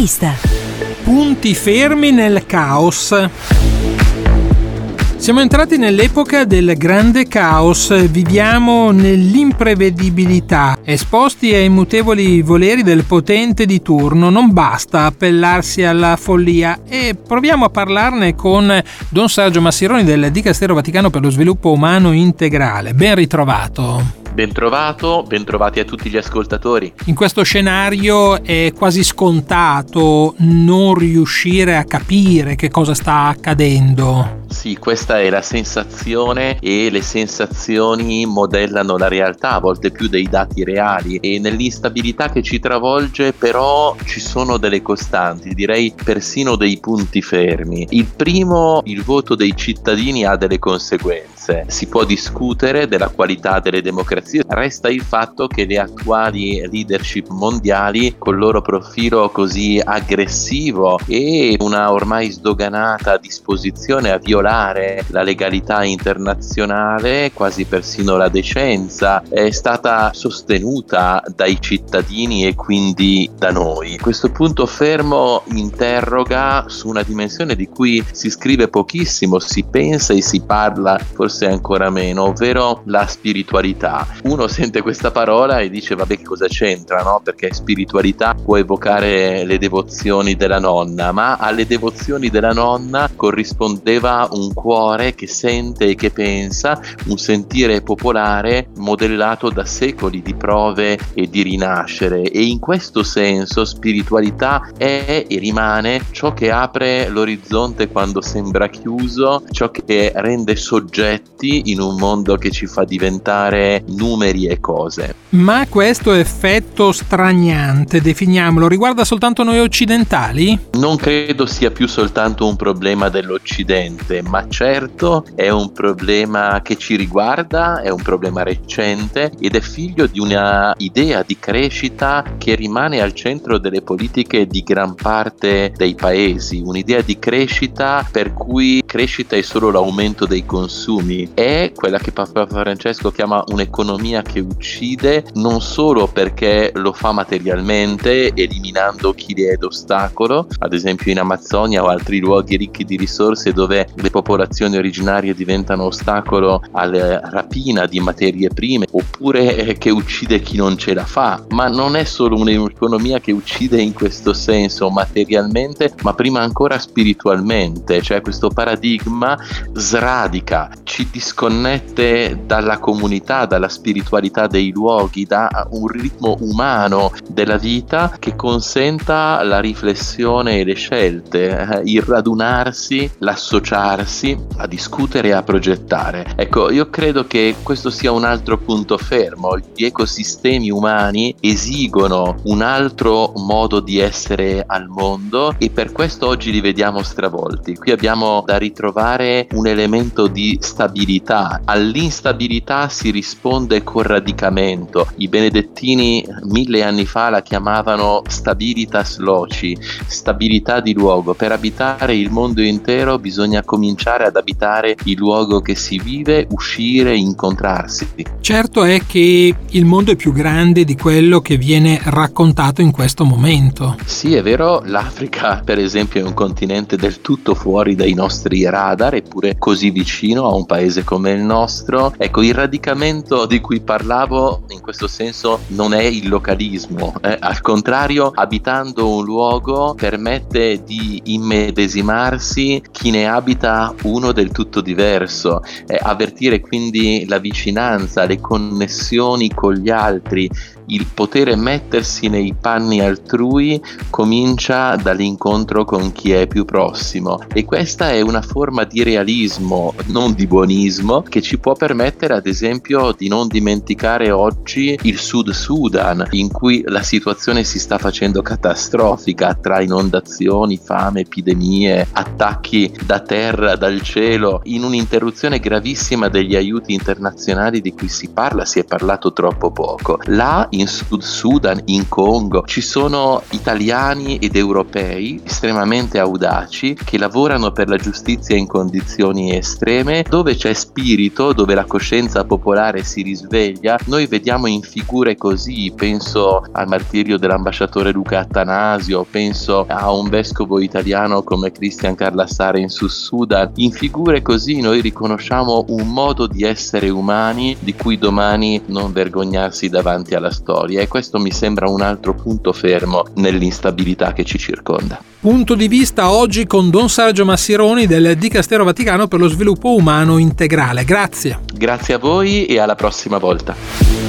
Intervista. Punti fermi nel caos. Siamo entrati nell'epoca del grande caos, viviamo nell'imprevedibilità, esposti ai mutevoli voleri del potente di turno. Non basta appellarsi alla follia e proviamo a parlarne con Don Sergio Massironi del Dicastero Vaticano per lo Sviluppo Umano Integrale. Ben ritrovato. Bentrovati a tutti gli ascoltatori. In questo scenario è quasi scontato non riuscire a capire che cosa sta accadendo. Sì, questa è la sensazione e le sensazioni modellano la realtà, a volte più dei dati reali, e nell'instabilità che ci travolge però ci sono delle costanti, direi persino dei punti fermi. Il primo, il voto dei cittadini ha delle conseguenze. Si può discutere della qualità delle democrazie, resta il fatto che le attuali leadership mondiali, col loro profilo così aggressivo e una ormai sdoganata disposizione a violare la legalità internazionale, quasi persino la decenza, è stata sostenuta dai cittadini e quindi da noi. Questo punto fermo interroga su una dimensione di cui si scrive pochissimo, si pensa e si parla forse ancora meno, ovvero la spiritualità. Uno sente questa parola e dice vabbè, che cosa c'entra, no? Perché spiritualità può evocare le devozioni della nonna, ma alle devozioni della nonna corrispondeva un cuore che sente e che pensa, un sentire popolare modellato da secoli di prove e di rinascere, e in questo senso spiritualità è e rimane ciò che apre l'orizzonte quando sembra chiuso, ciò che rende soggetti in un mondo che ci fa diventare numeri e cose. Ma questo effetto straniante, definiamolo, riguarda soltanto noi occidentali? Non credo sia più soltanto un problema dell'Occidente, ma certo è un problema che ci riguarda, è un problema recente ed è figlio di una idea di crescita che rimane al centro delle politiche di gran parte dei paesi, un'idea di crescita per cui crescita è solo l'aumento dei consumi, è quella che Papa Francesco chiama un'economia che uccide, non solo perché lo fa materialmente eliminando chi le è d'ostacolo, ad esempio in Amazzonia o altri luoghi ricchi di risorse dove le popolazioni originarie diventano ostacolo alla rapina di materie prime, oppure che uccide chi non ce la fa, ma non è solo un'economia che uccide in questo senso materialmente, ma prima ancora spiritualmente, cioè questo paradigma sradica, ci disconnette dalla comunità, dalla spiritualità dei luoghi, da un ritmo umano della vita che consenta la riflessione e le scelte, il radunarsi, l'associarsi, a discutere e a progettare. Ecco, io credo che questo sia un altro punto fermo. Gli ecosistemi umani esigono un altro modo di essere al mondo e per questo oggi li vediamo stravolti. Qui abbiamo da ritrovare un elemento di stabilità. All'instabilità si risponde con radicamento. I benedettini 1000 anni fa la chiamavano stabilitas loci, stabilità di luogo. Per abitare il mondo intero bisogna cominciare ad abitare il luogo che si vive, uscire, incontrarsi. Certo è che il mondo è più grande di quello che viene raccontato in questo momento. Sì, è vero, l'Africa per esempio è un continente del tutto fuori dai nostri radar, eppure così vicino a un paese come il nostro. Ecco, il radicamento di cui parlavo in questo senso non è il localismo, al contrario, abitando un luogo permette di immedesimarsi chi ne abita uno del tutto diverso, avvertire quindi la vicinanza, le connessioni con gli altri, il potere mettersi nei panni altrui comincia dall'incontro con chi è più prossimo, e questa è una forma di realismo, non di buonismo, che ci può permettere ad esempio di non dimenticare oggi il Sud Sudan, in cui la situazione si sta facendo catastrofica tra inondazioni, fame, epidemie, attacchi da terra, dal cielo, in un'interruzione gravissima degli aiuti internazionali di cui si è parlato troppo poco. Là in Sud Sudan, in Congo, ci sono italiani ed europei estremamente audaci che lavorano per la giustizia in condizioni estreme, dove dove c'è spirito, dove la coscienza popolare si risveglia, noi vediamo in figure così, penso al martirio dell'ambasciatore Luca Attanasio, penso a un vescovo italiano come Christian Carlassare in Sud Sudan, in figure così noi riconosciamo un modo di essere umani di cui domani non vergognarsi davanti alla storia, e questo mi sembra un altro punto fermo nell'instabilità che ci circonda. Punto di vista oggi con Don Sergio Massironi del Dicastero Vaticano per lo Sviluppo Umano Integrale. Grazie. Grazie a voi e alla prossima volta.